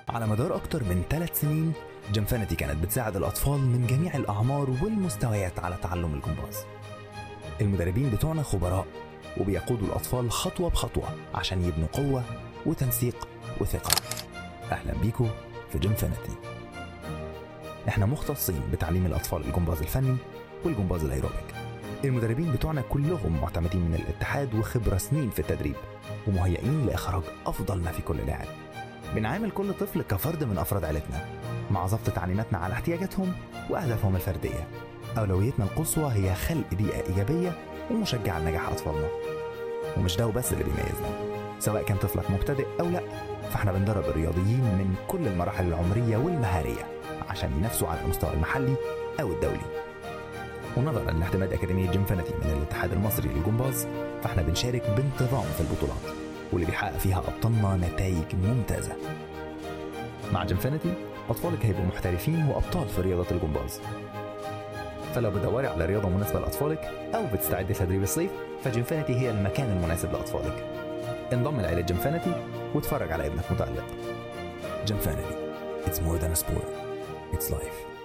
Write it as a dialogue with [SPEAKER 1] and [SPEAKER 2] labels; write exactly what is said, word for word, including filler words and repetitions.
[SPEAKER 1] على مدار أكتر من ثلاث سنين جيمفينيتي كانت بتساعد الأطفال من جميع الأعمار والمستويات على تعلم الجمباز. المدربين بتوعنا خبراء وبيقودوا الأطفال خطوة بخطوة عشان يبنوا قوة وتنسيق وثقة. أهلا بيكم في جيمفينيتي. احنا مختصين بتعليم الأطفال الجمباز الفني والجمباز الأيروبيك. المدربين بتوعنا كلهم معتمدين من الاتحاد وخبرة سنين في التدريب ومهيئين لإخراج أفضل ما في كل لاعب. بنعامل كل طفل كفرد من أفراد عائلتنا مع ضبط تعليماتنا على احتياجاتهم وأهدافهم الفردية. أولويتنا القصوى هي خلق بيئة إيجابية ومشجعة لنجاح أطفالنا. ومش ده وبس اللي بيميزنا، سواء كان طفلك مبتدئ أو لأ، فاحنا بندرب الرياضيين من كل المراحل العمرية والمهارية عشان ينافسوا على المستوى المحلي أو الدولي. ونظرا لاعتماد أكاديمية جيمفينيتي من الاتحاد المصري للجمباز، فاحنا بنشارك بانتظام في البطولات واللي بيحقق فيها أبطالنا نتائج ممتازة. مع جيمفينيتي أطفالك هيبقوا محترفين وأبطال في رياضة الجمباز. فلو بتدوري على رياضة مناسبة لأطفالك أو بتستعد لتدريب الصيف، فجيمفينيتي هي المكان المناسب لأطفالك. انضم لعائلة جيمفينيتي واتفرج على ابنك متألق. جيمفينيتي It's more than a sport. It's life.